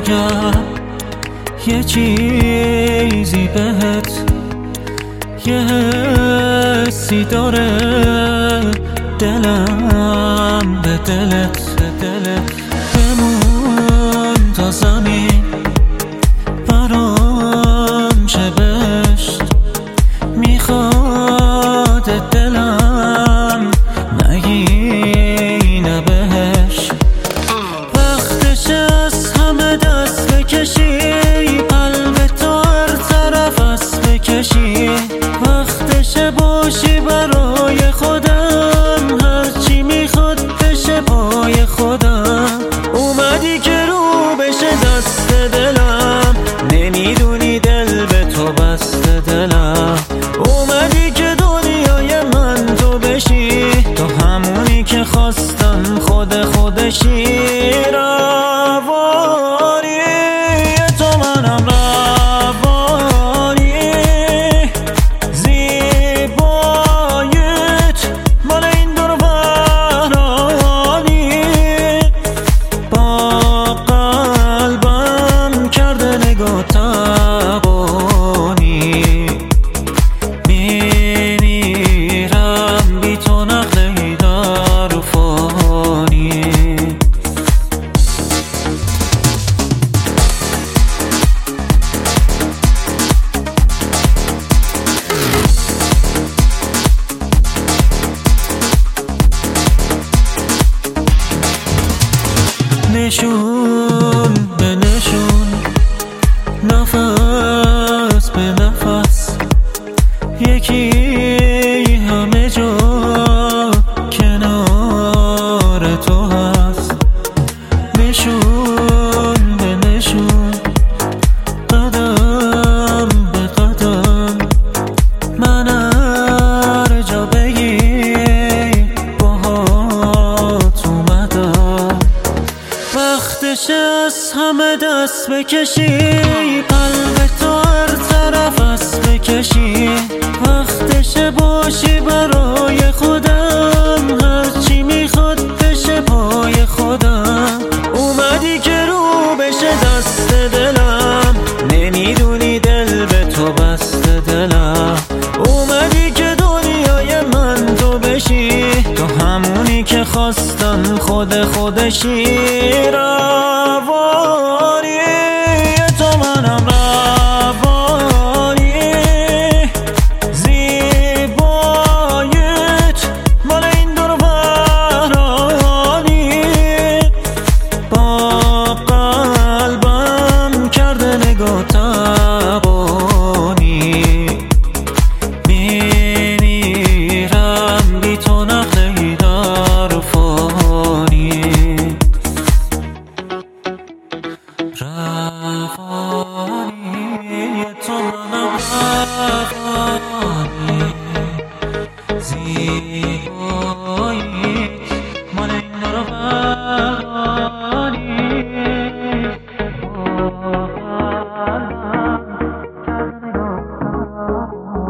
بگم یه چیزی بهت، یه حسی داره دلم به دلت بمون تا زمین برام چه بشت میخواد دلم نگینه بهش. وقتش از همه دست بکشی، قلب تو هر طرف از بکشی. وقتش باشی برای خودم، هرچی میخواد بشه پای خودم. اومدی که رو بشه دست دلم، نمیدونی دل به تو بسته دلم. اومدی که دنیای من تو بشی، تو همونی که خواستم خودشی. روانی تو منم، روانی زیباییت مال این دور ورانی. با قلبم کرده نگاه تبانی، میمیرم بی تو نقلی در فانی. نشون به نشون، نفس به نفس، یکی همه جا کنار تو هست. نشون به نشون، قدم به قدم، من هر جا بگی باهات اومدم. وقتش از همه دست بکشی، قلب تو هر طرف از بکشی. وقتش باشی برای خودم، هرچی میخواد بشه پای خودم. اومدی که رو بشه دست دلم، نمیدونی دل به تو بسته دلم. اومدی که دنیای من تو بشی، تو همونی که خواستم خودشی. روانی تو منم، روانی زیباییت مال این دور ورانی. با قلبم کرده نگاه تبانی، میمیرم بی تو نقلی در فانی. روانی تو منم، روانی زیباییت مال این دور ورانی.